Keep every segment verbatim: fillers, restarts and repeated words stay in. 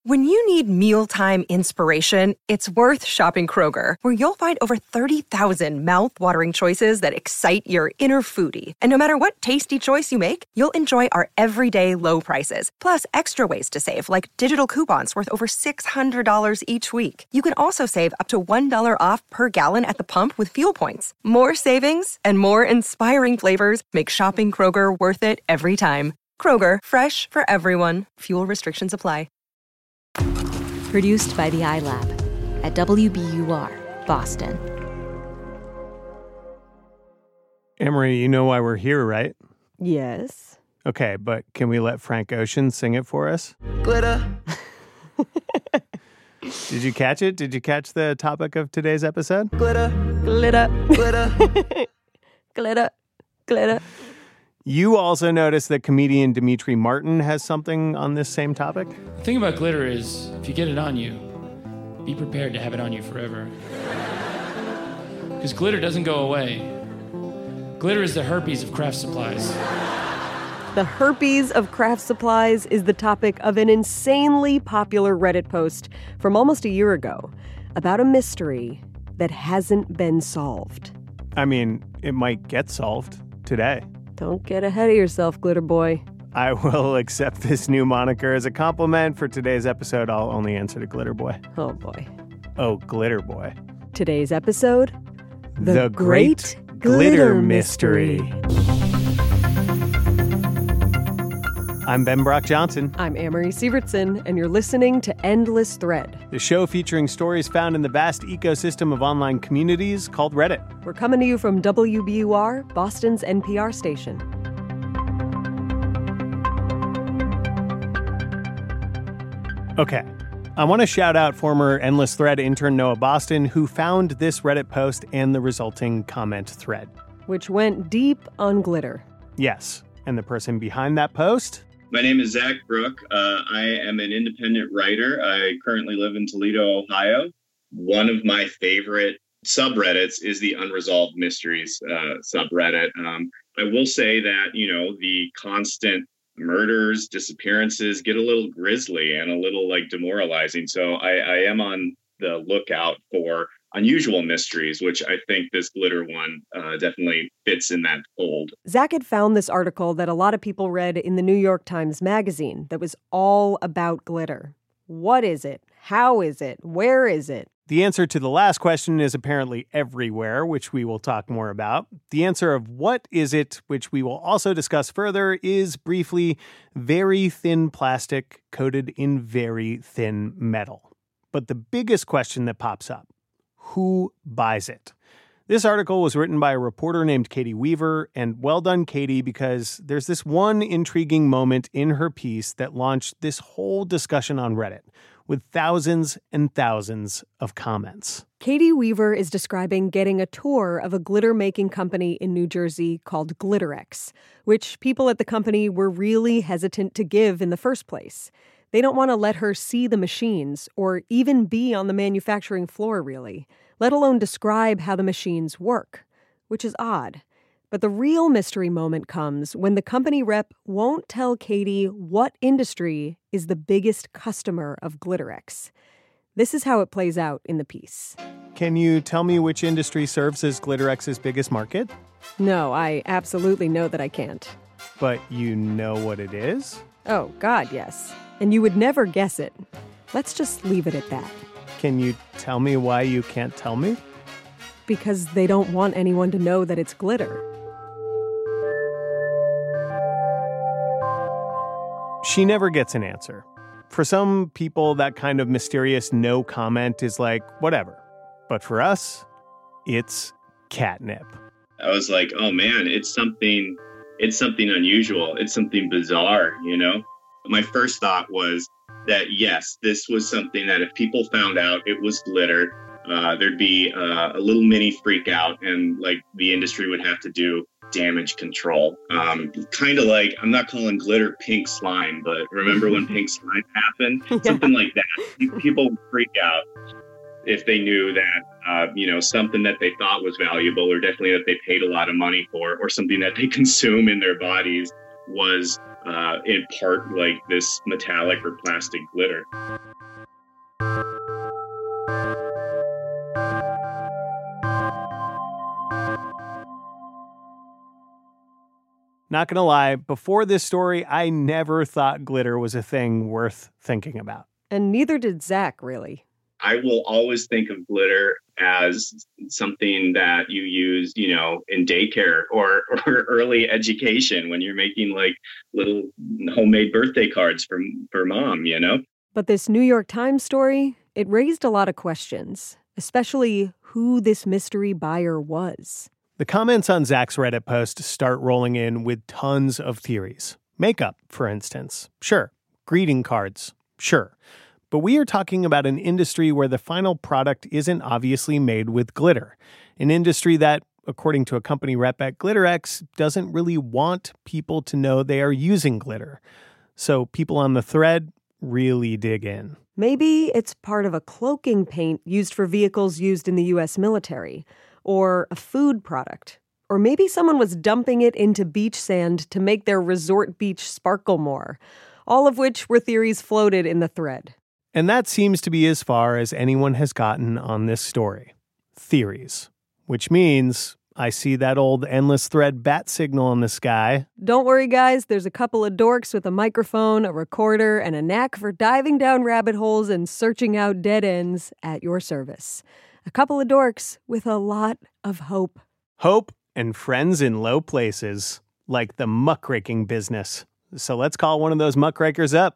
When you need mealtime inspiration, it's worth shopping Kroger, where you'll find over thirty thousand mouth-watering choices that excite your inner foodie. And no matter what tasty choice you make, you'll enjoy our everyday low prices, plus extra ways to save, like digital coupons worth over six hundred dollars each week. You can also save up to one dollar off per gallon at the pump with fuel points. More savings and more inspiring flavors make shopping Kroger worth it every time. Kroger, fresh for everyone. Fuel restrictions apply. Produced by the iLab at W B U R, Boston. Amory, you know why we're here, right? Yes. Okay, but can we let Frank Ocean sing it for us? Glitter. Did you catch it? Did you catch the topic of today's episode? Glitter. Glitter. Glitter. Glitter. Glitter. You also noticed that comedian Demetri Martin has something on this same topic? The thing about glitter is, if you get it on you, be prepared to have it on you forever. Because glitter doesn't go away. Glitter is the herpes of craft supplies. The herpes of craft supplies is the topic of an insanely popular Reddit post from almost a year ago about a mystery that hasn't been solved. I mean, it might get solved today. Don't get ahead of yourself, Glitter Boy. I will accept this new moniker as a compliment. For today's episode, I'll only answer to Glitter Boy. Oh, boy. Oh, Glitter Boy. Today's episode, The, the Great, Great Glitter, Glitter Mystery. I'm Ben Brock Johnson. I'm Amory Sievertson, and you're listening to Endless Thread, the show featuring stories found in the vast ecosystem of online communities called Reddit. We're coming to you from W B U R, Boston's N P R station. Okay, I want to shout out former Endless Thread intern Noah Boston, who found this Reddit post and the resulting comment thread. Which went deep on glitter. Yes, and the person behind that post? My name is Zach Brook. Uh, I am an independent writer. I currently live in Toledo, Ohio. One of my favorite subreddits is the Unresolved Mysteries uh, subreddit. Um, I will say that, you know, the constant murders, disappearances get a little grisly and a little like demoralizing. So I, I am on the lookout for unusual mysteries, which I think this glitter one uh, definitely fits in that fold. Zach had found this article that a lot of people read in the New York Times Magazine that was all about glitter. What is it? How is it? Where is it? The answer to the last question is apparently everywhere, which we will talk more about. The answer of what is it, which we will also discuss further, is briefly very thin plastic coated in very thin metal. But the biggest question that pops up: who buys it? This article was written by a reporter named Katie Weaver, and well done, Katie, because there's this one intriguing moment in her piece that launched this whole discussion on Reddit, with thousands and thousands of comments. Katie Weaver is describing getting a tour of a glitter-making company in New Jersey called Glitterex, which people at the company were really hesitant to give in the first place. They don't want to let her see the machines or even be on the manufacturing floor, really, let alone describe how the machines work, which is odd. But the real mystery moment comes when the company rep won't tell Katie what industry is the biggest customer of Glitterex. This is how it plays out in the piece. Can you tell me which industry serves as Glitterex's biggest market? No, I absolutely know that I can't. But you know what it is? Oh, God, yes. And you would never guess it. Let's just leave it at that. Can you tell me why you can't tell me? Because they don't want anyone to know that it's glitter. She never gets an answer. For some people, that kind of mysterious no comment is like, whatever. But for us, it's catnip. I was like, oh man, it's something, it's something unusual. It's something bizarre, you know? My first thought was that, yes, this was something that if people found out it was glitter, uh, there'd be uh, a little mini freak out, and like the industry would have to do damage control. Um, kind of like, I'm not calling glitter pink slime, but remember when pink slime happened? Yeah. Something like that. People would freak out if they knew that, uh, you know, something that they thought was valuable, or definitely that they paid a lot of money for, or something that they consume in their bodies was uh, in part like this metallic or plastic glitter. Not gonna lie, before this story, I never thought glitter was a thing worth thinking about. And neither did Zach, really. I will always think of glitter as something that you use, you know, in daycare or, or early education when you're making like little homemade birthday cards for, for mom, you know? But this New York Times story, it raised a lot of questions, especially who this mystery buyer was. The comments on Zach's Reddit post start rolling in with tons of theories. Makeup, for instance. Sure. Greeting cards. Sure. But we are talking about an industry where the final product isn't obviously made with glitter. An industry that, according to a company rep at GlitterX, doesn't really want people to know they are using glitter. So people on the thread really dig in. Maybe it's part of a cloaking paint used for vehicles used in the U S military, or a food product. Or maybe someone was dumping it into beach sand to make their resort beach sparkle more. All of which were theories floated in the thread. And that seems to be as far as anyone has gotten on this story. Theories. Which means I see that old endless thread bat signal in the sky. Don't worry, guys. There's a couple of dorks with a microphone, a recorder, and a knack for diving down rabbit holes and searching out dead ends at your service. A couple of dorks with a lot of hope. Hope and friends in low places, like the muckraking business. So let's call one of those muckrakers up.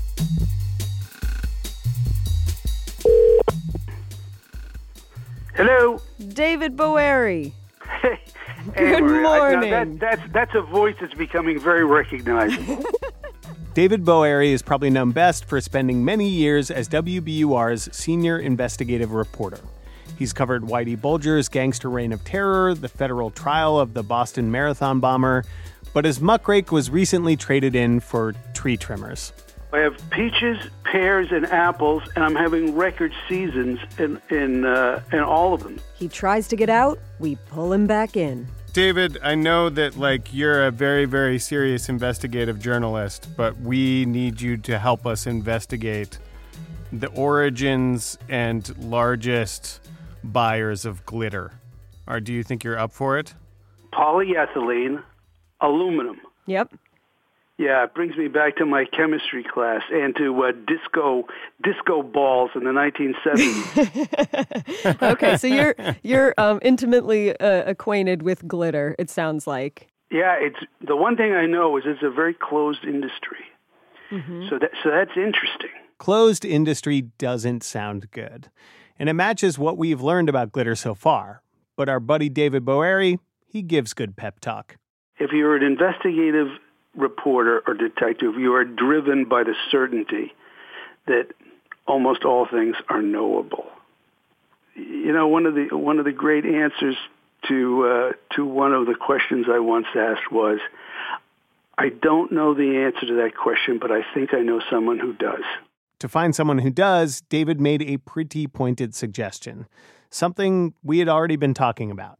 Hello. David Boeri. Hey, Good Maria. morning. I, now that, that's, that's a voice that's becoming very recognizable. David Boeri is probably known best for spending many years as W B U R's senior investigative reporter. He's covered Whitey Bulger's gangster reign of terror, the federal trial of the Boston Marathon bomber, but his muckrake was recently traded in for tree trimmers. I have peaches, pears, and apples, and I'm having record seasons in in, uh, in all of them. He tries to get out, we pull him back in. David, I know that, like, you're a very, very serious investigative journalist, but we need you to help us investigate the origins and largest buyers of glitter. Or do you think you're up for it? Polyethylene, aluminum. Yep. Yeah, it brings me back to my chemistry class and to uh, disco disco balls in the nineteen seventies. Okay, so you're you're um, intimately uh, acquainted with glitter, it sounds like. Yeah, it's the one thing I know is it's a very closed industry. Mm-hmm. So that so that's interesting. Closed industry doesn't sound good. And it matches what we've learned about glitter so far. But our buddy David Boeri, he gives good pep talk. If you're an investigative reporter or detective, you are driven by the certainty that almost all things are knowable. You know, one of the one of the great answers to uh, to one of the questions I once asked was, I don't know the answer to that question, but I think I know someone who does. To find someone who does, David made a pretty pointed suggestion, something we had already been talking about.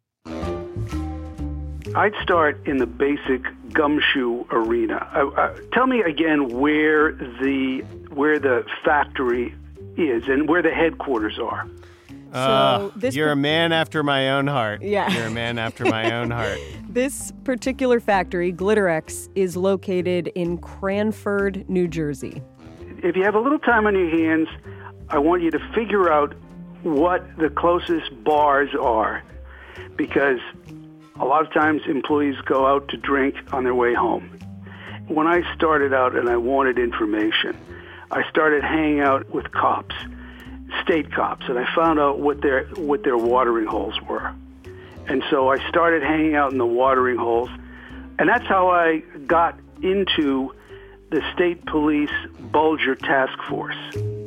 I'd start in the basic gumshoe arena. Uh, uh, tell me again where the where the factory is and where the headquarters are. Uh, So this you're per- a man after my own heart. Yeah. You're a man after my own heart. This particular factory, GlitterX, is located in Cranford, New Jersey. If you have a little time on your hands, I want you to figure out what the closest bars are, because a lot of times employees go out to drink on their way home. When I started out and I wanted information, I started hanging out with cops, state cops, and I found out what their what their watering holes were. And so I started hanging out in the watering holes, and that's how I got into the State Police Bulger Task Force.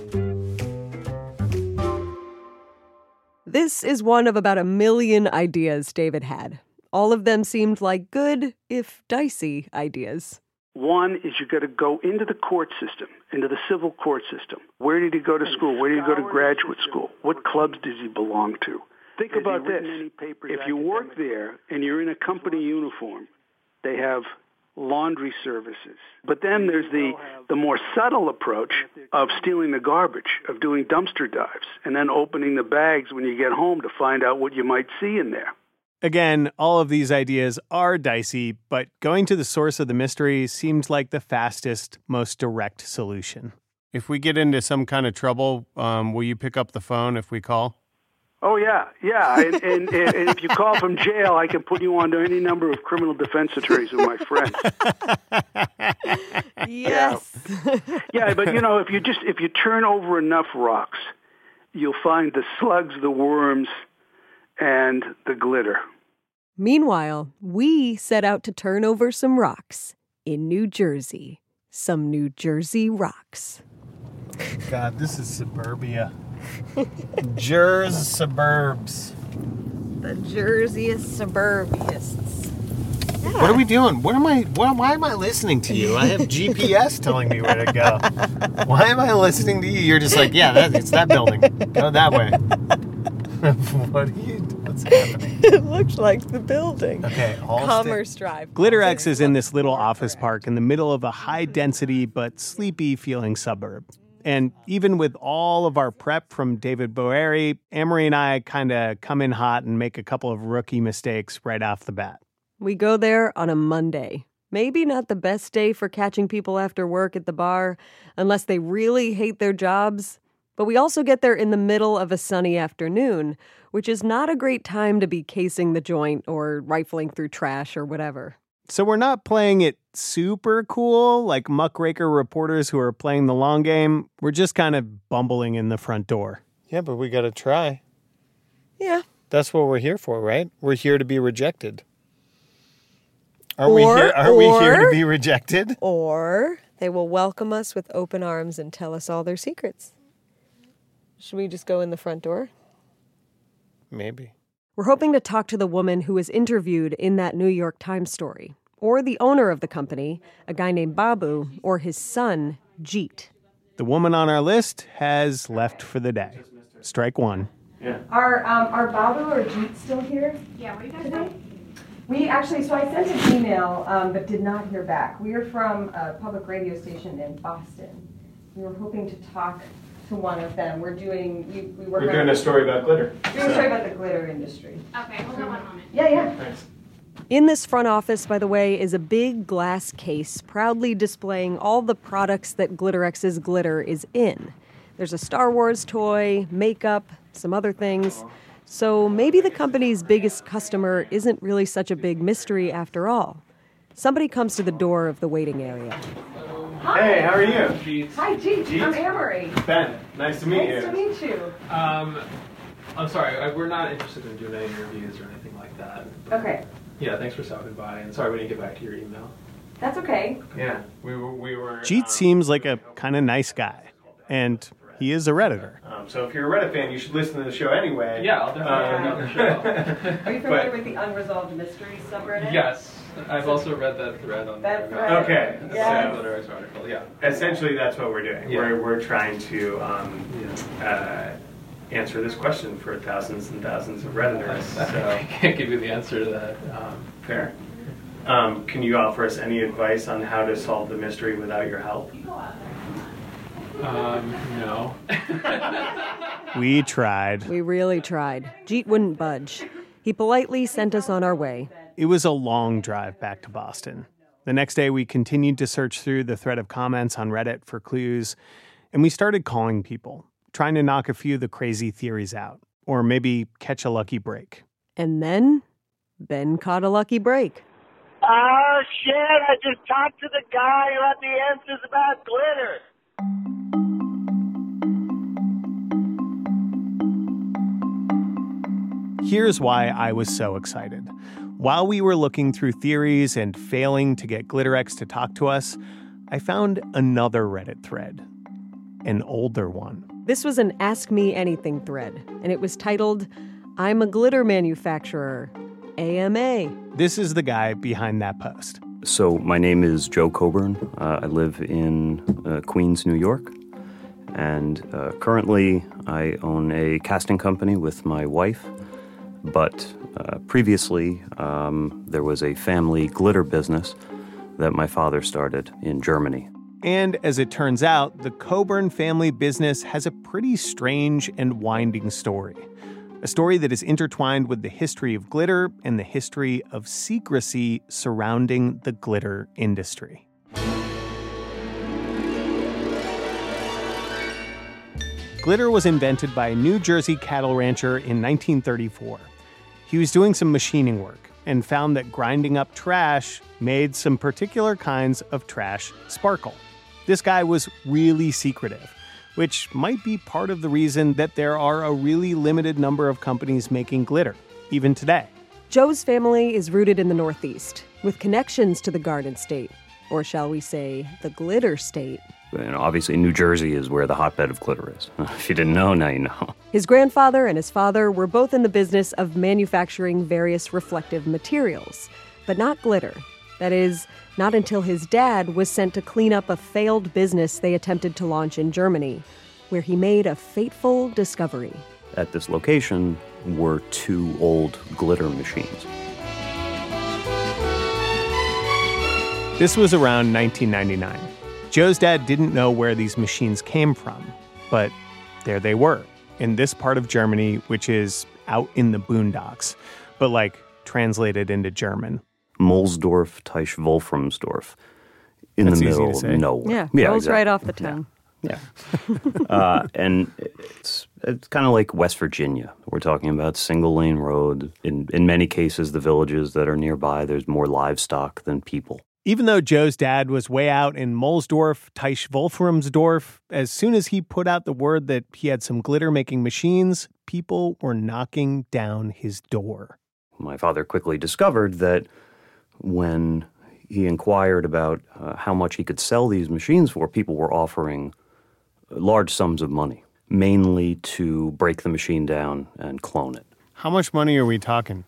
This is one of about a million ideas David had. All of them seemed like good, if dicey, ideas. One is you got to go into the court system, into the civil court system. Where did he go to school? Where did he go to graduate school? What clubs does he belong to? Think about this. If you work there and you're in a company uniform, they have laundry services. But then there's the, the more subtle approach of stealing the garbage, of doing dumpster dives, and then opening the bags when you get home to find out what you might see in there. Again, all of these ideas are dicey, but going to the source of the mystery seems like the fastest, most direct solution. If we get into some kind of trouble, um, will you pick up the phone if we call? Oh, yeah, yeah. And, and, and if you call from jail, I can put you on to any number of criminal defense attorneys with my friends. Yes. Yeah. Yeah, but, you know, if you just if you turn over enough rocks, you'll find the slugs, the worms, and the glitter. Meanwhile, we set out to turn over some rocks in New Jersey. Some New Jersey rocks. God, this is suburbia. Jers suburbs. The Jerseyest suburbists. Yeah. What are we doing? What am I? What, why am I listening to you? I have G P S telling me where to go. Why am I listening to you? You're just like, yeah, that, it's that building. Go that way. What are you? What's happening? It looks like the building. Okay, all Commerce sti- Drive. GlitterX is in this little office park in the middle of a high-density but sleepy-feeling suburb. And even with all of our prep from David Boeri, Amory and I kind of come in hot and make a couple of rookie mistakes right off the bat. We go there on a Monday. Maybe not the best day for catching people after work at the bar, unless they really hate their jobs. But we also get there in the middle of a sunny afternoon, which is not a great time to be casing the joint or rifling through trash or whatever. So we're not playing it super cool like muckraker reporters who are playing the long game. We're just kind of bumbling in the front door. Yeah, but we got to try. Yeah. That's what we're here for, right? We're here to be rejected. Aren't Or- we here? Aren't we here to or- be rejected? Or they will welcome us with open arms and tell us all their secrets. Should we just go in the front door? Maybe. We're hoping to talk to the woman who was interviewed in that New York Times story, or the owner of the company, a guy named Babu, or his son, Jeet. The woman on our list has left for the day. Strike one. Are um, are Babu or Jeet still here? Yeah, what do you guys today? doing? We actually, so I sent an email, um, but did not hear back. We are from a public radio station in Boston. We were hoping to talk to one of them. We're doing, we, we work We're on, doing a story about glitter. We're doing a story about the glitter industry. Okay, hold on one moment. Yeah, yeah. Thanks. In this front office, by the way, is a big glass case proudly displaying all the products that GlitterX's glitter is in. There's a Star Wars toy, makeup, some other things. So maybe the company's biggest customer isn't really such a big mystery after all. Somebody comes to the door of the waiting area. Hi. Hey, how are you? Hi, Jeet. Jeet? I'm Amory. Ben, nice to meet Nice to meet you. Um, I'm sorry, I, we're not interested in doing any interviews or anything like that. Okay, Yeah, thanks for stopping by, and sorry we didn't get back to your email. that's okay. Yeah, we were. We were Jeet um, seems like a kind of nice guy, and he is a Redditor. Um, so if you're a Reddit fan, you should listen to the show anyway. Yeah, I'll definitely check out the show. Are you familiar with the Unresolved Mysteries subreddit? Yes, I've also read that thread on That the thread. Okay, Yeah. so GlitterX article. Yeah. essentially that's what we're doing. Yeah. We're we're trying to um, Yeah. uh, answer this question for thousands and thousands of Redditors. I So can't give you the answer to that. Um, fair. Um, can you offer us any advice on how to solve the mystery without your help? um, no. We tried. We really tried. Jeet wouldn't budge. He politely sent us on our way. It was a long drive back to Boston. The next day, we continued to search through the thread of comments on Reddit for clues, and we started calling people, trying to knock a few of the crazy theories out, or maybe catch a lucky break. And then, Ben caught a lucky break. Oh, shit, I just talked to the guy who had the answers about glitter. Here's why I was so excited. While we were looking through theories and failing to get GlitterX to talk to us, I found another Reddit thread, an older one. This was an Ask Me Anything thread, and it was titled, I'm a glitter manufacturer, A M A. This is the guy behind that post. So my name is Joe Coburn. Uh, I live in uh, Queens, New York. And uh, currently I own a casting company with my wife. But uh, previously um, there was a family glitter business that my father started in Germany. And as it turns out, the Coburn family business has a pretty strange and winding story. a story that is intertwined with the history of glitter and the history of secrecy surrounding the glitter industry. Glitter was invented by a New Jersey cattle rancher in nineteen thirty-four. He was doing some machining work and found that grinding up trash made some particular kinds of trash sparkle. This guy was really secretive, which might be part of the reason that there are a really limited number of companies making glitter, even today. Joe's family is rooted in the Northeast, with connections to the Garden State, or shall we say, the Glitter State. And obviously, New Jersey is where the hotbed of glitter is. If you didn't know, now you know. His grandfather and his father were both in the business of manufacturing various reflective materials, but not glitter. That is, not until his dad was sent to clean up a failed business they attempted to launch in Germany, where he made a fateful discovery. At this location were two old glitter machines. This was around nineteen ninety-nine. Joe's dad didn't know where these machines came from, but there they were, in this part of Germany, which is out in the boondocks, but like translated into German. Molsdorf, Teich Wolframsdorf, in That's the easy middle to of say. nowhere. Yeah, yeah rolls exactly. right off the tongue. Yeah. yeah. uh, and it's it's kind of like West Virginia. We're talking about single-lane road. In, in many cases, the villages that are nearby, there's more livestock than people. Even though Joe's dad was way out in Molsdorf, Teich Wolframsdorf, as soon as he put out the word that he had some glitter-making machines, people were knocking down his door. My father quickly discovered that when he inquired about uh, how much he could sell these machines for, people were offering large sums of money, mainly to break the machine down and clone it. How much money are we talking?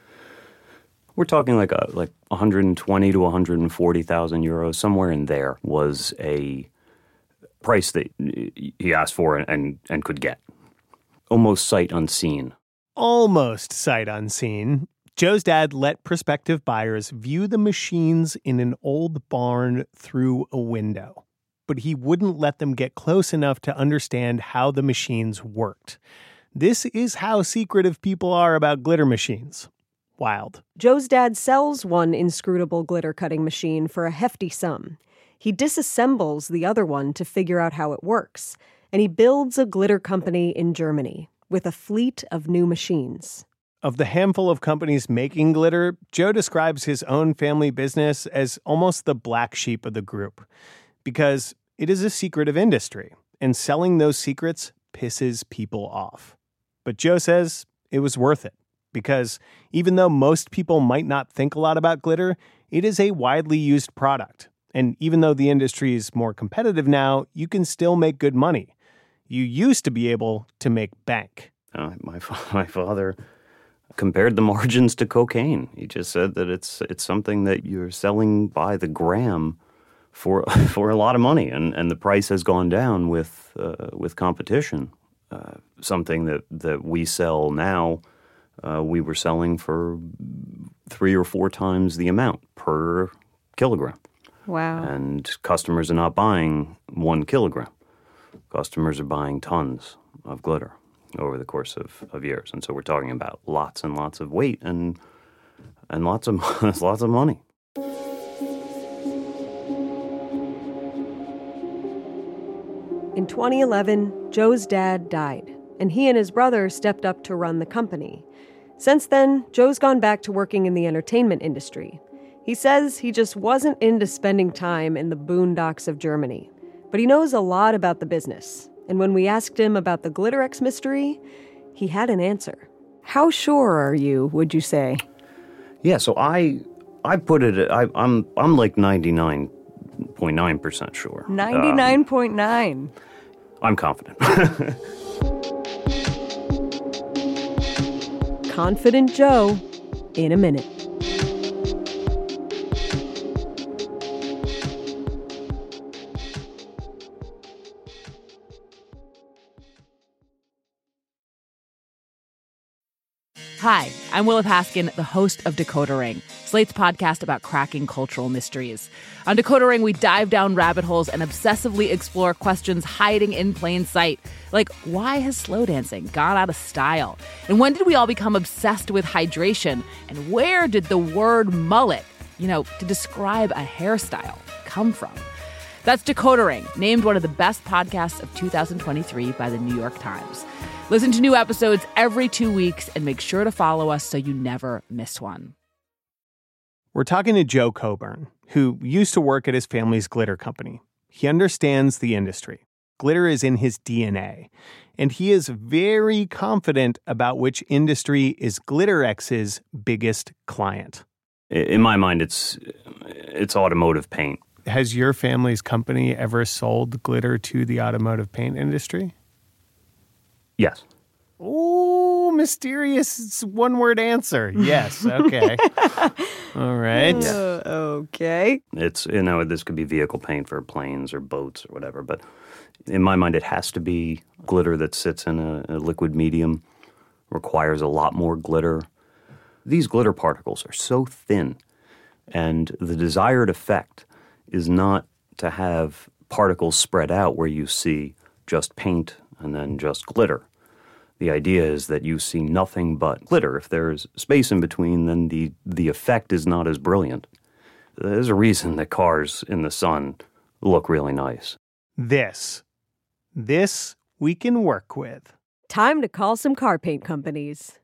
We're talking like a, like one hundred twenty to one hundred forty thousand euros, somewhere in there was a price that he asked for and, and, and could get. Almost sight unseen. Almost sight unseen. Joe's dad let prospective buyers view the machines in an old barn through a window, but he wouldn't let them get close enough to understand how the machines worked. This is how secretive people are about glitter machines. Wild. Joe's dad sells one inscrutable glitter cutting machine for a hefty sum. He disassembles the other one to figure out how it works, and he builds a glitter company in Germany with a fleet of new machines. Of the handful of companies making glitter, Joe describes his own family business as almost the black sheep of the group, because it is a secretive industry, and selling those secrets pisses people off. But Joe says it was worth it, because even though most people might not think a lot about glitter, it is a widely used product. And even though the industry is more competitive now, you can still make good money. You used to be able to make bank. Uh, my my father compared the margins to cocaine. He just said that it's it's something that you're selling by the gram for for a lot of money, and, and the price has gone down with uh, with competition. Uh, something that, that we sell now, uh, we were selling for three or four times the amount per kilogram. Wow. And customers are not buying one kilogram. Customers are buying tons of glitter over the course of, of years. And so we're talking about lots and lots of weight and and lots of lots of money. In twenty eleven, Joe's dad died, and he and his brother stepped up to run the company. Since then, Joe's gone back to working in the entertainment industry. He says he just wasn't into spending time in the boondocks of Germany, but he knows a lot about the business. And when we asked him about the Glitterex mystery, he had an answer. How sure are you, would you say? Yeah, so I I put it, I, I'm I'm like ninety-nine point nine percent sure. ninety-nine point nine. Um, I'm confident. Confident Joe in a minute. Hi, I'm Willa Paskin, the host of Decoder Ring, Slate's podcast about cracking cultural mysteries. On Decoder Ring, we dive down rabbit holes and obsessively explore questions hiding in plain sight. Like, why has slow dancing gone out of style? And when did we all become obsessed with hydration? And where did the word mullet, you know, to describe a hairstyle, come from? That's Decoder Ring, named one of the best podcasts of two thousand twenty-three by the New York Times. Listen to new episodes every two weeks and make sure to follow us so you never miss one. We're talking to Joe Coburn, who used to work at his family's glitter company. He understands the industry. Glitter is in his D N A, and he is very confident about which industry is GlitterX's biggest client. In my mind, it's it's automotive paint. Has your family's company ever sold glitter to the automotive paint industry? Yes. Ooh, mysterious one-word answer. Yes. Okay. All right. Uh, okay. It's, you know, this could be vehicle paint for planes or boats or whatever, but in my mind, it has to be glitter that sits in a, a liquid medium, requires a lot more glitter. These glitter particles are so thin, and the desired effect is not to have particles spread out where you see just paint and then just glitter. The idea is that you see nothing but glitter. If there's space in between, then the, the effect is not as brilliant. There's a reason that cars in the sun look really nice. This. This we can work with. Time to call some car paint companies.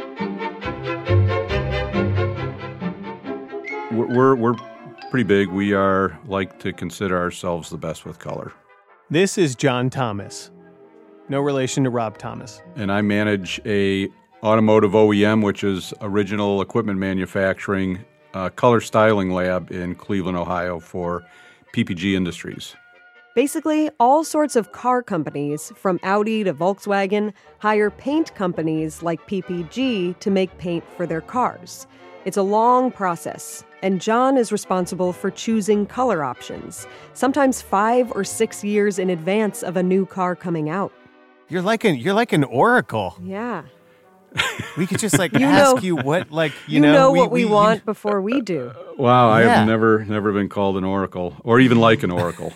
We're, we're, we're pretty big. We are like to consider ourselves the best with color. This is John Thomas. No relation to Rob Thomas. And I manage a automotive O E M, which is original equipment manufacturing, uh, color styling lab in Cleveland, Ohio for P P G Industries. Basically, all sorts of car companies, from Audi to Volkswagen, hire paint companies like P P G to make paint for their cars. It's a long process, and John is responsible for choosing color options, sometimes five or six years in advance of a new car coming out. You're like an you're like an oracle. Yeah. We could just like you ask know, you what like you, you know, know we, what we, we want you... before we do. Wow, I yeah. have never never been called an oracle, or even like an oracle.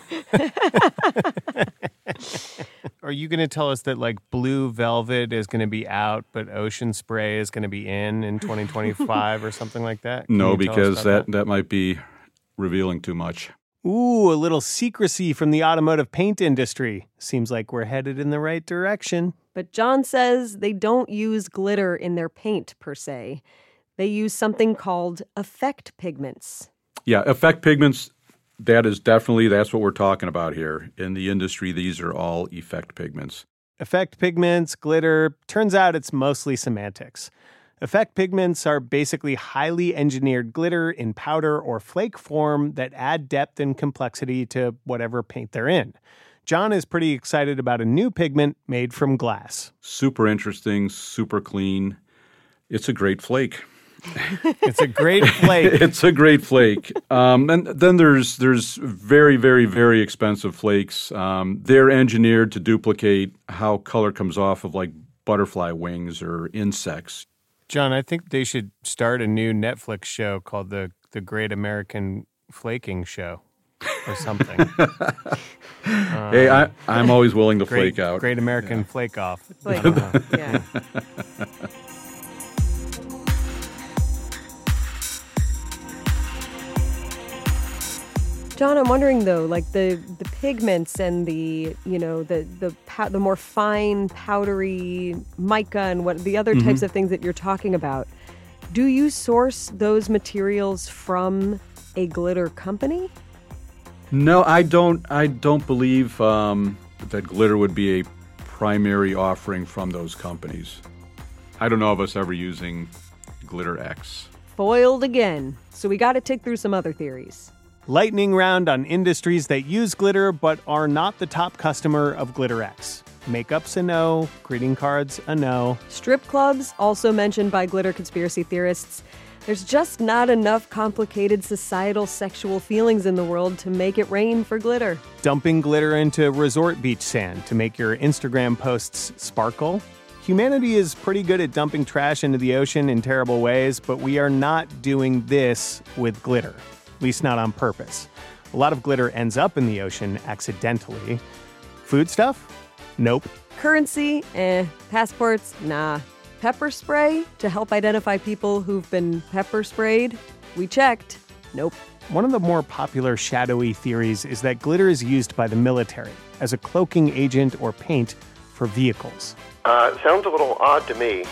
Are you going to tell us that like Blue Velvet is going to be out, but Ocean Spray is going to be in in twenty twenty-five or something like that? Can No, because that, that that might be revealing too much. Ooh, a little secrecy from the automotive paint industry. Seems like we're headed in the right direction. But John says they don't use glitter in their paint, per se. They use something called effect pigments. Yeah, effect pigments, that is definitely, that's what we're talking about here. In the industry, these are all effect pigments. Effect pigments, glitter, turns out it's mostly semantics. Effect pigments are basically highly engineered glitter in powder or flake form that add depth and complexity to whatever paint they're in. John is pretty excited about a new pigment made from glass. Super interesting, super clean. It's a great flake. It's a great flake. It's a great flake. Um, and then there's there's very, very, very expensive flakes. Um, they're engineered to duplicate how color comes off of like butterfly wings or insects. John, I think they should start a new Netflix show called the the Great American Flaking Show or something. um, hey, I, I'm always willing to great, flake out. Great American yeah. Flake Off. Flake off, yeah. John, I'm wondering though, like the, the pigments and the you know the the pow- the more fine powdery mica and what the other mm-hmm. types of things that you're talking about. Do you source those materials from a glitter company? No, I don't. I don't believe um, that glitter would be a primary offering from those companies. I don't know of us ever using GlitterX. Foiled again. So we got to tick through some other theories. Lightning round on industries that use glitter but are not the top customer of GlitterX. Makeup's a no, greeting cards a no. Strip clubs, also mentioned by glitter conspiracy theorists. There's just not enough complicated societal sexual feelings in the world to make it rain for glitter. Dumping glitter into resort beach sand to make your Instagram posts sparkle. Humanity is pretty good at dumping trash into the ocean in terrible ways, but we are not doing this with glitter, at least not on purpose. A lot of glitter ends up in the ocean accidentally. Food stuff? Nope. Currency? Eh. Passports? Nah. Pepper spray to help identify people who've been pepper sprayed? We checked. Nope. One of the more popular shadowy theories is that glitter is used by the military as a cloaking agent or paint for vehicles. Uh, sounds a little odd to me.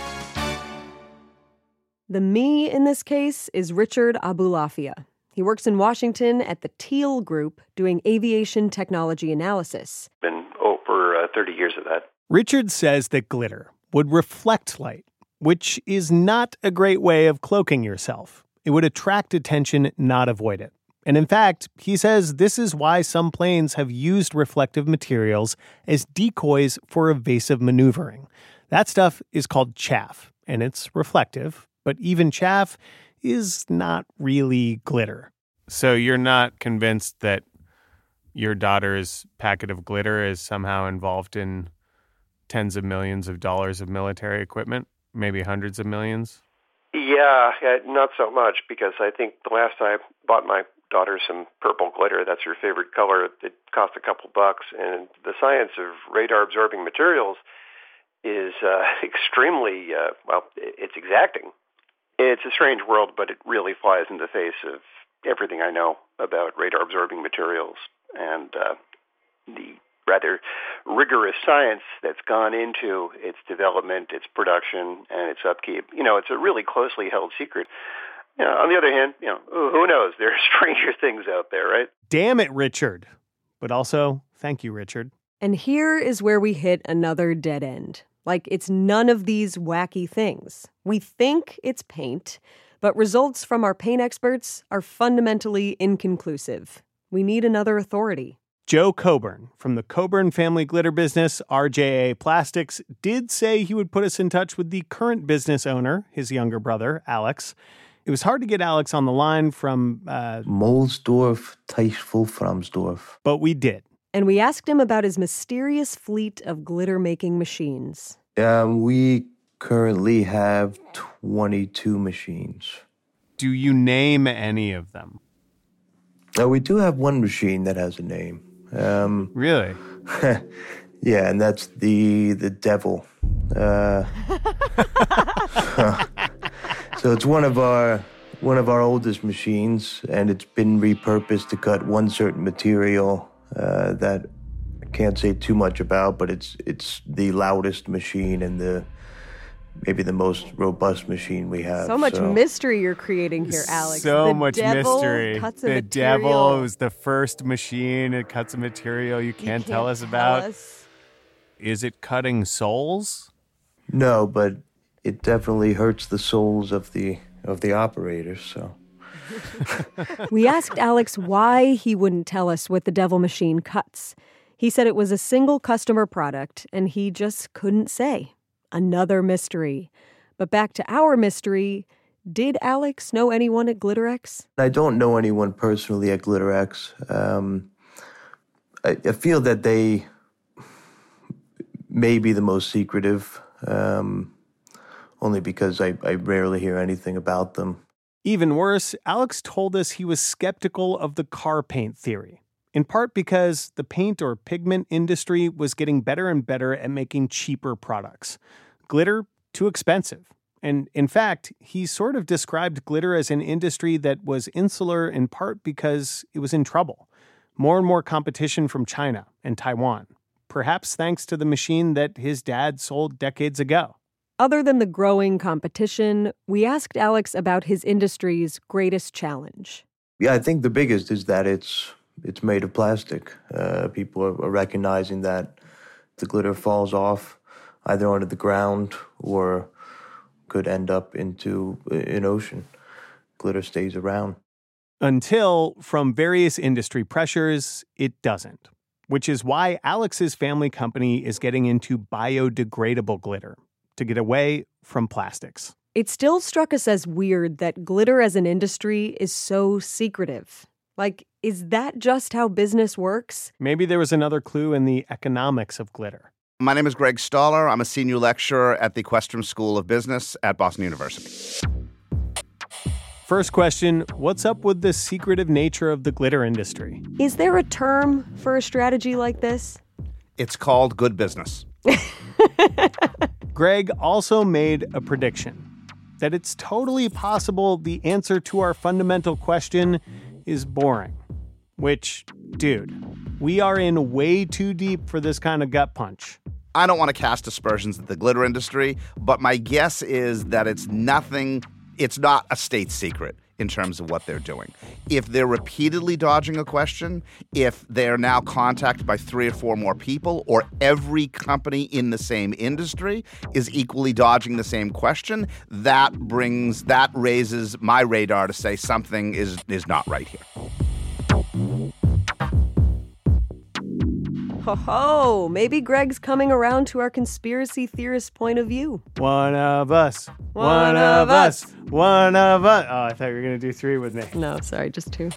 The me in this case is Richard Abulafia. He works in Washington at the Teal Group doing aviation technology analysis. Been over uh, thirty years of that. Richard says that glitter would reflect light, which is not a great way of cloaking yourself. It would attract attention, not avoid it. And in fact, he says this is why some planes have used reflective materials as decoys for evasive maneuvering. That stuff is called chaff, and it's reflective, but even chaff is not really glitter. So you're not convinced that your daughter's packet of glitter is somehow involved in tens of millions of dollars of military equipment, maybe hundreds of millions? Yeah, not so much, because I think the last time I bought my daughter some purple glitter, that's her favorite color, it cost a couple bucks, and the science of radar-absorbing materials is uh, extremely, uh, well, it's exacting. It's a strange world, but it really flies in the face of everything I know about radar-absorbing materials and uh, the rather rigorous science that's gone into its development, its production, and its upkeep. You know, it's a really closely held secret. You know, on the other hand, you know, who knows? There are stranger things out there, right? Damn it, Richard. But also, thank you, Richard. And here is where we hit another dead end. Like, it's none of these wacky things. We think it's paint, but results from our paint experts are fundamentally inconclusive. We need another authority. Joe Coburn from the Coburn family glitter business, R J A Plastics, did say he would put us in touch with the current business owner, his younger brother, Alex. It was hard to get Alex on the line from... Uh, Molsdorf, Teichville-Framsdorf. But we did. And we asked him about his mysterious fleet of glitter-making machines. Um, we currently have twenty-two machines. Do you name any of them? Uh, we do have one machine that has a name. Um, really? Yeah, and that's the the devil. Uh, so it's one of our one of our oldest machines, and it's been repurposed to cut one certain material uh, that I can't say too much about, but it's it's the loudest machine and the maybe the most robust machine we have. So much so. mystery you're creating here, Alex. So the much devil mystery. Cuts the a devil was the first machine. It cuts a material you can't, you can't tell us tell about. Us. Is it cutting souls? No, but it definitely hurts the souls of the of the operators. So we asked Alex why he wouldn't tell us what the devil machine cuts. He said it was a single customer product, and he just couldn't say. Another mystery. But back to our mystery, did Alex know anyone at GlitterX? I don't know anyone personally at GlitterX. Um, I, I feel that they may be the most secretive, um, only because I, I rarely hear anything about them. Even worse, Alex told us he was skeptical of the car paint theory, in part because the paint or pigment industry was getting better and better at making cheaper products. Glitter, too expensive. And in fact, he sort of described glitter as an industry that was insular in part because it was in trouble. More and more competition from China and Taiwan, perhaps thanks to the machine that his dad sold decades ago. Other than the growing competition, we asked Alex about his industry's greatest challenge. Yeah, I think the biggest is that it's it's made of plastic. Uh, people are, are recognizing that the glitter falls off either onto the ground or could end up into an ocean. Glitter stays around. Until, from various industry pressures, it doesn't. Which is why Alex's family company is getting into biodegradable glitter to get away from plastics. It still struck us as weird that glitter as an industry is so secretive. Like, is that just how business works? Maybe there was another clue in the economics of glitter. My name is Greg Stoller. I'm a senior lecturer at the Questrom School of Business at Boston University. First question, what's up with the secretive nature of the glitter industry? Is there a term for a strategy like this? It's called good business. Greg also made a prediction that it's totally possible the answer to our fundamental question is boring. Which, dude, we are in way too deep for this kind of gut punch. I don't want to cast aspersions at the glitter industry, but my guess is that it's nothing, it's not a state secret in terms of what they're doing. If they're repeatedly dodging a question, if they're now contacted by three or four more people, or every company in the same industry is equally dodging the same question, that brings, that raises my radar to say something is, is not right here. Ho ho, maybe Greg's coming around to our conspiracy theorist point of view. One of us. One, one of of us. us. One of us. Oh, I thought you were going to do three with me. No, sorry, just two.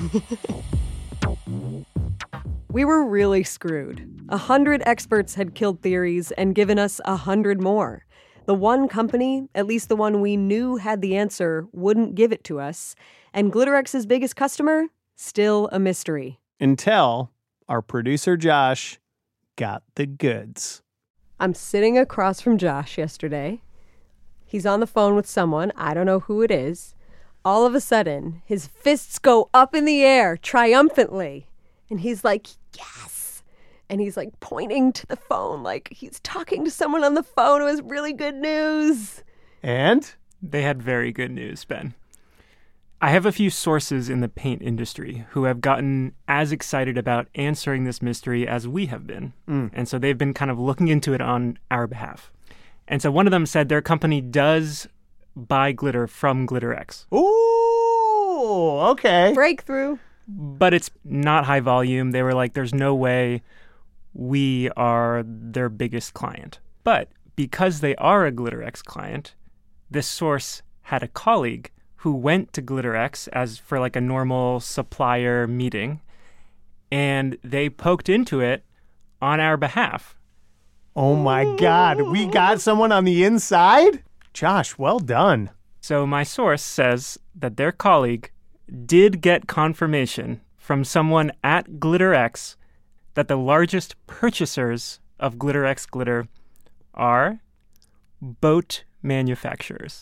We were really screwed. A hundred experts had killed theories and given us a hundred more. The one company, at least the one we knew had the answer, wouldn't give it to us. And GlitterX's biggest customer, still a mystery. Until our producer Josh got the goods. I'm sitting across from Josh yesterday. He's on the phone with someone. I don't know who it is. All of a sudden, his fists go up in the air triumphantly. And he's like, yes. And he's like pointing to the phone like he's talking to someone on the phone who has really good news. And? They had very good news, Ben. I have a few sources in the paint industry who have gotten as excited about answering this mystery as we have been. Mm. And so they've been kind of looking into it on our behalf. And so one of them said their company does buy glitter from GlitterX. Ooh, okay. Breakthrough. But it's not high volume. They were like, there's no way we are their biggest client. But because they are a GlitterX client, this source had a colleague who went to GlitterX as for like a normal supplier meeting, and they poked into it on our behalf. Oh my God, we got someone on the inside? Josh, well done. So my source says that their colleague did get confirmation from someone at GlitterX that the largest purchasers of GlitterX glitter are boat manufacturers.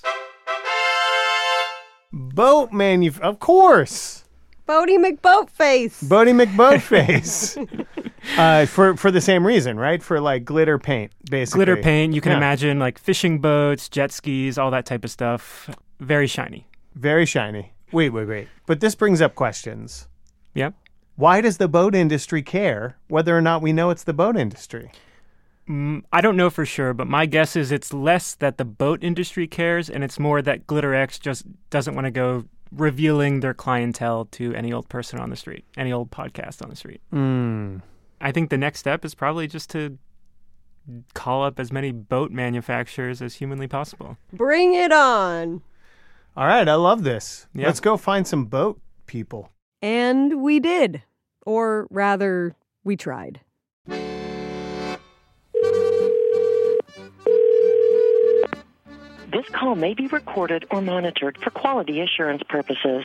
Boat manuf... Of course. Bodie McBoatface. Bodie McBoatface. uh, for, for the same reason, right? For like glitter paint, basically. Glitter paint. You can yeah. imagine like fishing boats, jet skis, all that type of stuff. Very shiny. Very shiny. Wait, wait, wait. But this brings up questions. Yep. Why does the boat industry care whether or not we know it's the boat industry? Mm, I don't know for sure, but my guess is it's less that the boat industry cares, and it's more that GlitterX just doesn't want to go revealing their clientele to any old person on the street, any old podcast on the street. Mm. I think the next step is probably just to call up as many boat manufacturers as humanly possible. Bring it on. All right, I love this. Yeah. Let's go find some boat people. And we did. Or rather, we tried. This call may be recorded or monitored for quality assurance purposes.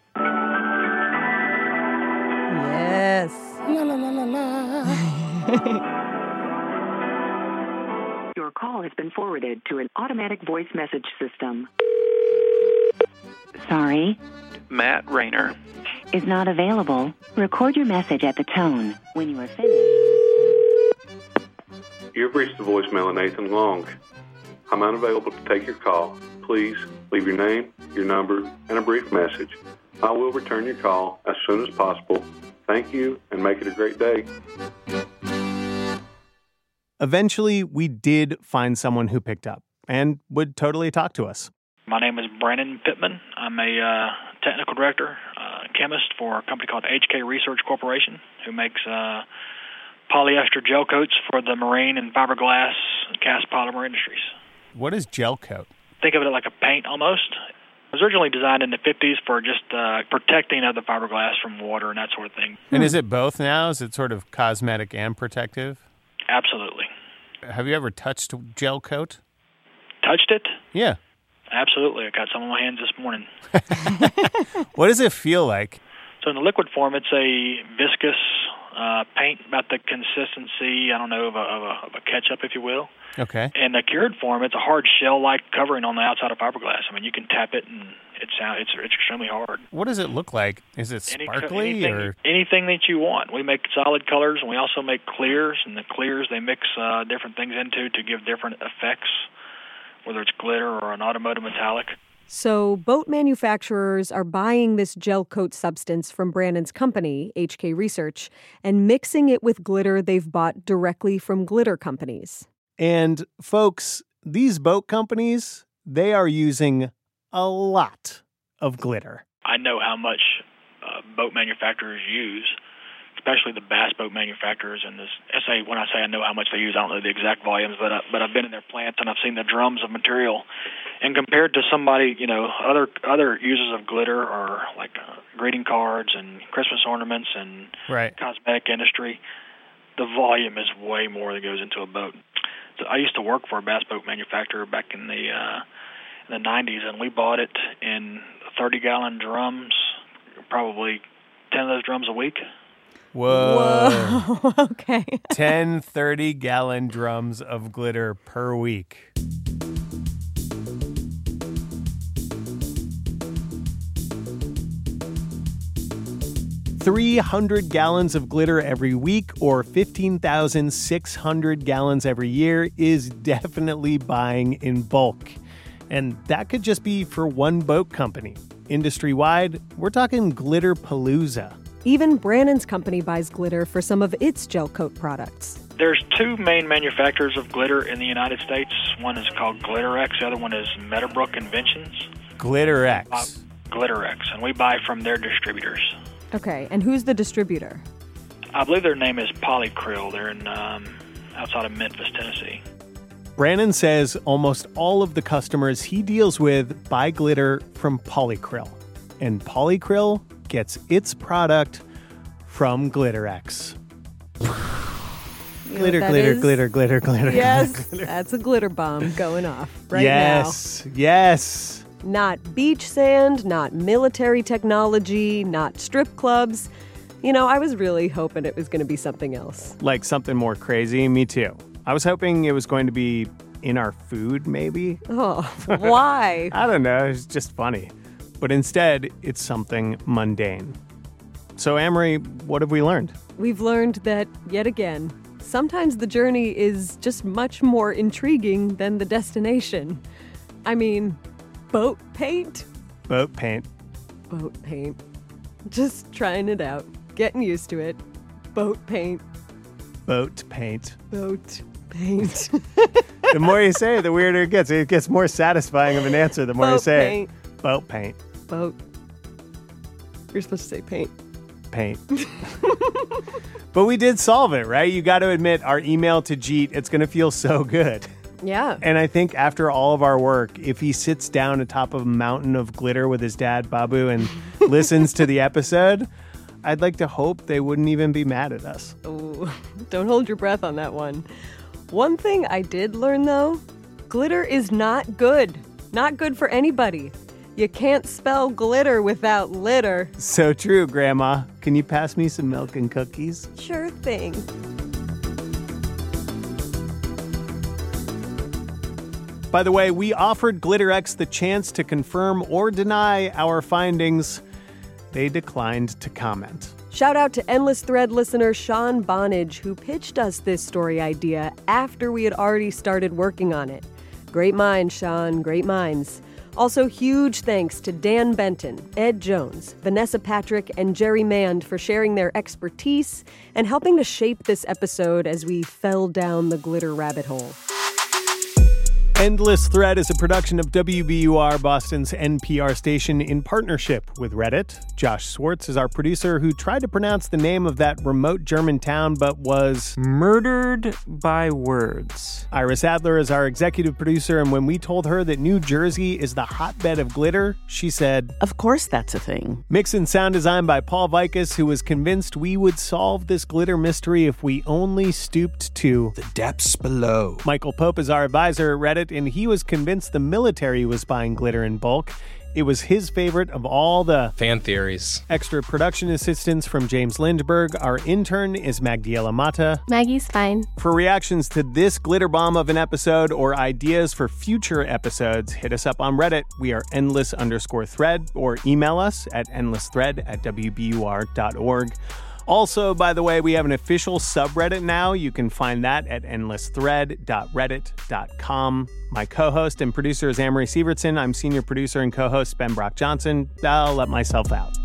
Yes. La la la la la. Your call has been forwarded to an automatic voice message system. Sorry. Matt Rayner is not available. Record your message at the tone. When you are finished. You've reached the voicemail of Nathan Long. I'm unavailable to take your call. Please leave your name, your number, and a brief message. I will return your call as soon as possible. Thank you, and make it a great day. Eventually, we did find someone who picked up and would totally talk to us. My name is Brandon Pittman. I'm a uh, technical director, uh, chemist for a company called H K Research Corporation, who makes uh, polyester gel coats for the marine and fiberglass and cast polymer industries. What is gel coat? Think of it like a paint almost. It was originally designed in the fifties for just uh, protecting of the fiberglass from water and that sort of thing. And is it both now? Is it sort of cosmetic and protective? Absolutely. Have you ever touched gel coat? Touched it? Yeah. Absolutely. I got some on my hands this morning. What does it feel like? So in the liquid form, it's a viscous uh, paint, about the consistency, I don't know, of a, of a, of a ketchup, if you will. Okay. In the cured form, it's a hard shell-like covering on the outside of fiberglass. I mean, you can tap it, and it's it's it's extremely hard. What does it look like? Is it sparkly anything, or anything that you want? We make solid colors, and we also make clears. And the clears they mix uh, different things into to give different effects, whether it's glitter or an automotive metallic. So boat manufacturers are buying this gel coat substance from Brandon's company, H K Research, and mixing it with glitter they've bought directly from glitter companies. And folks, these boat companies, they are using a lot of glitter. I know how much uh, boat manufacturers use, especially the bass boat manufacturers. And this, I say, when I say I know how much they use, I don't know the exact volumes, but I, but I've been in their plants and I've seen the drums of material. And compared to somebody, you know, other other users of glitter are like uh, greeting cards and Christmas ornaments and right. cosmetic industry, the volume is way more that goes into a boat. So I used to work for a bass boat manufacturer back in the uh, in the nineties, and we bought it in thirty-gallon drums, probably ten of those drums a week. Whoa. Whoa. Okay. ten thirty-gallon drums of glitter per week. three hundred gallons of glitter every week, or fifteen thousand six hundred gallons every year, is definitely buying in bulk. And that could just be for one boat company. Industry-wide, we're talking Glitterpalooza. Even Brandon's company buys glitter for some of its gel coat products. There's two main manufacturers of glitter in the United States. One is called Glitterex. The other one is Meadowbrook Inventions. Glitterex. Uh, Glitterex, and we buy from their distributors. Okay, and who's the distributor? I believe their name is Polycryl. They're in um, outside of Memphis, Tennessee. Brandon says almost all of the customers he deals with buy glitter from Polycryl. And Polycryl gets its product from Glitterex. You glitter, know glitter, is? glitter, glitter, glitter, Yes, glitter, glitter. that's a glitter bomb going off right yes, now. Yes, yes. Not beach sand, not military technology, not strip clubs. You know, I was really hoping it was going to be something else. Like something more crazy? Me too. I was hoping it was going to be in our food, maybe. Oh, why? I don't know. It's just funny. But instead, it's something mundane. So, Amory, what have we learned? We've learned that, yet again, sometimes the journey is just much more intriguing than the destination. I mean, boat paint? Boat paint. Boat paint. Just trying it out. Getting used to it. Boat paint. Boat paint. Boat paint. The more you say it, the weirder it gets. It gets more satisfying of an answer the more Boat you say paint. it. Boat paint. Boat. You're supposed to say paint. Paint. But we did solve it, right? You got to admit, our email to Jeet, it's going to feel so good. Yeah. And I think after all of our work, if he sits down atop of a mountain of glitter with his dad, Babu, and listens to the episode, I'd like to hope they wouldn't even be mad at us. Ooh, don't hold your breath on that one. One thing I did learn, though, glitter is not good. Not good for anybody. You can't spell glitter without litter. So true, Grandma. Can you pass me some milk and cookies? Sure thing. By the way, we offered Glitterex the chance to confirm or deny our findings. They declined to comment. Shout out to Endless Thread listener Sean Bonnage, who pitched us this story idea after we had already started working on it. Great minds, Sean, great minds. Also, huge thanks to Dan Benton, Ed Jones, Vanessa Patrick, and Jerry Mand for sharing their expertise and helping to shape this episode as we fell down the glitter rabbit hole. Endless Thread is a production of W B U R, Boston's N P R station, in partnership with Reddit. Josh Swartz is our producer who tried to pronounce the name of that remote German town but was murdered by words. Iris Adler is our executive producer, and when we told her that New Jersey is the hotbed of glitter, she said, "Of course that's a thing." Mix and sound design by Paul Vikas, who was convinced we would solve this glitter mystery if we only stooped to the depths below. Michael Pope is our advisor at Reddit, and he was convinced the military was buying glitter in bulk. It was his favorite of all the fan theories. Extra production assistance from James Lindberg. Our intern is Magdiela Mata. Maggie's fine. For reactions to this glitter bomb of an episode or ideas for future episodes, hit us up on Reddit. We are endless underscore thread, or email us at endlessthread at w b u r dot org. Also, by the way, we have an official subreddit now. You can find that at endless thread dot reddit dot com. My co-host and producer is Amory Sievertson. I'm senior producer and co-host Ben Brock Johnson. I'll let myself out.